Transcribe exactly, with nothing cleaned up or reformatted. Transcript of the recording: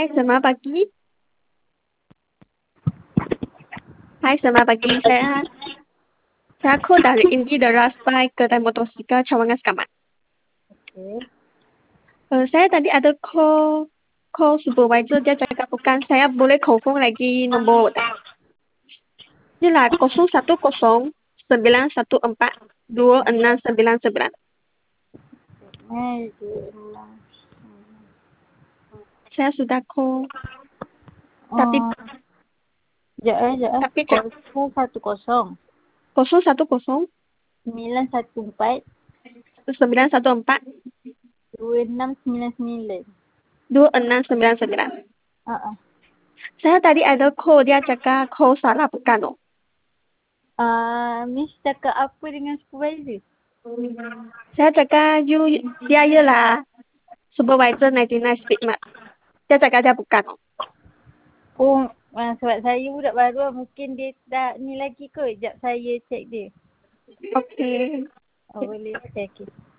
Hai, selamat pagi. Hai, selamat pagi. Saya saya call dari Indi Deras by kedai motosikal Cawangan Sekamat. Okey. Uh, saya tadi ada call call supervisor, dia cakap bukan, saya boleh confirm lagi nombor. Dia kosong satu kosong sembilan satu empat dua enam sembilan sembilan. Eh, dia ulang. Saya sudah call, tapi Oh, sekejap eh, sekejap eh. tapi cak Kosong satu kosong. kosong satu kosong Sembilan satu empat. sembilan satu empat Dua enam sembilan sembilan. dua enam sembilan sembilan. Ah, ah. Saya tadi ada call, dia cakap call salah bukan oh. Ah, Miss cakap apa dengan supervisor? Saya cakap you dia ialah supervisor sembilan puluh sembilan Speedmart. Dia cakap dia bukan oh. Oh, ah, sebab saya budak baru lah. Mungkin dia tak ni lagi kot. Sekejap saya check dia. Okey. Oh, boleh. Okay, okay.